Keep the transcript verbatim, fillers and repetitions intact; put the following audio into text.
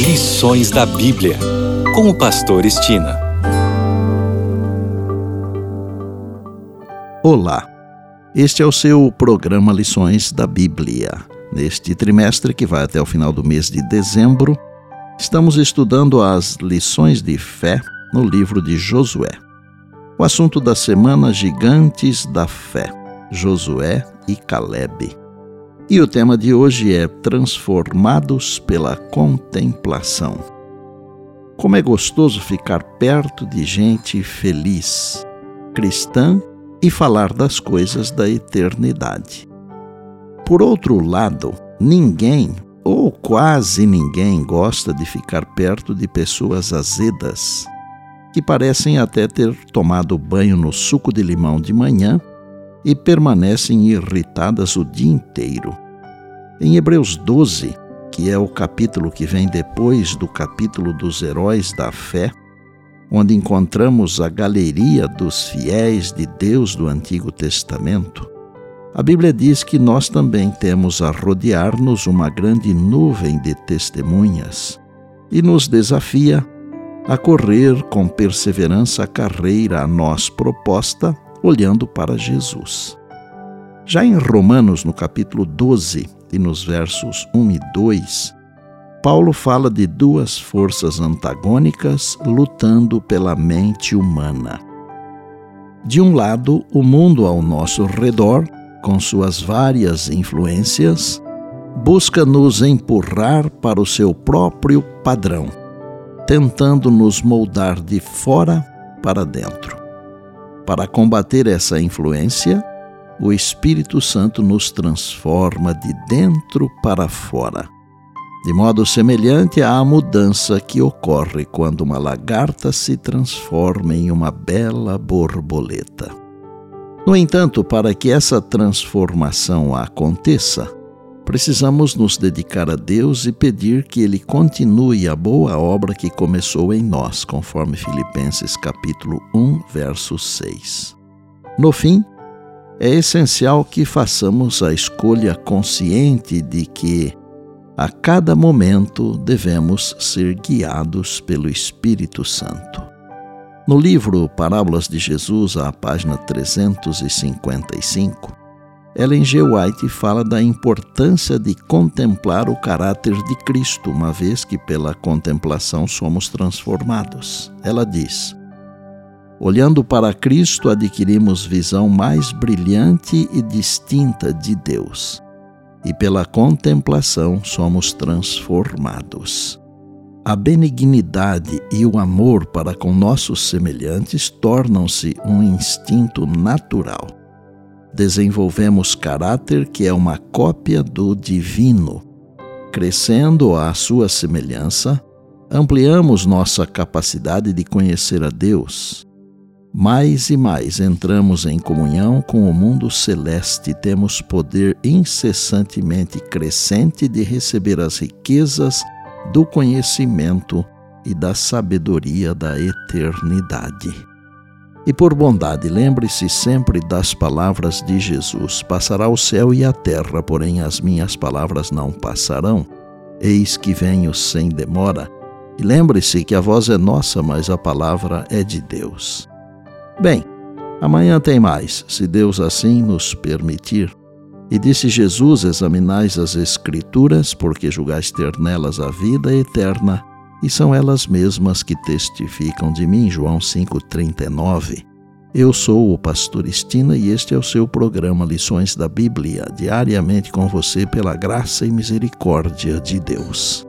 Lições da Bíblia, com o pastor Estina. Olá, este é o seu programa Lições da Bíblia. Neste trimestre, que vai até o final do mês de dezembro, estamos estudando as lições de fé no livro de Josué. O assunto da semana: Gigantes da Fé, Josué e Calebe. E o tema de hoje é Transformados pela Contemplação. Como é gostoso ficar perto de gente feliz, cristã, e falar das coisas da eternidade. Por outro lado, ninguém, ou quase ninguém, gosta de ficar perto de pessoas azedas, que parecem até ter tomado banho no suco de limão de manhã e permanecem irritadas o dia inteiro. Em Hebreus doze, que é o capítulo que vem depois do capítulo dos heróis da fé, onde encontramos a galeria dos fiéis de Deus do Antigo Testamento, a Bíblia diz que nós também temos a rodear-nos uma grande nuvem de testemunhas e nos desafia a correr com perseverança a carreira a nós proposta, olhando para Jesus. Já em Romanos, no capítulo doze, e nos versos um e dois, Paulo fala de duas forças antagônicas lutando pela mente humana. De um lado, o mundo ao nosso redor, com suas várias influências, busca nos empurrar para o seu próprio padrão, tentando nos moldar de fora para dentro. Para combater essa influência, o Espírito Santo nos transforma de dentro para fora, de modo semelhante à mudança que ocorre quando uma lagarta se transforma em uma bela borboleta. No entanto, para que essa transformação aconteça, precisamos nos dedicar a Deus e pedir que Ele continue a boa obra que começou em nós, conforme Filipenses capítulo um, verso seis. No fim, é essencial que façamos a escolha consciente de que, a cada momento, devemos ser guiados pelo Espírito Santo. No livro Parábolas de Jesus, à página trezentos e cinquenta e cinco, Ellen G. White fala da importância de contemplar o caráter de Cristo, uma vez que pela contemplação somos transformados. Ela diz: olhando para Cristo, adquirimos visão mais brilhante e distinta de Deus, e pela contemplação somos transformados. A benignidade e o amor para com nossos semelhantes tornam-se um instinto natural. Desenvolvemos caráter que é uma cópia do divino. Crescendo à sua semelhança, ampliamos nossa capacidade de conhecer a Deus. Mais e mais entramos em comunhão com o mundo celeste e temos poder incessantemente crescente de receber as riquezas do conhecimento e da sabedoria da eternidade. E por bondade, lembre-se sempre das palavras de Jesus: passará o céu e a terra, porém as minhas palavras não passarão. Eis que venho sem demora. E lembre-se que a voz é nossa, mas a palavra é de Deus. Bem, amanhã tem mais, se Deus assim nos permitir. E disse Jesus: examinais as Escrituras, porque julgais ter nelas a vida eterna, e são elas mesmas que testificam de mim. João cinco, trinta e nove. Eu sou o pastor Estina e este é o seu programa Lições da Bíblia, diariamente com você pela graça e misericórdia de Deus.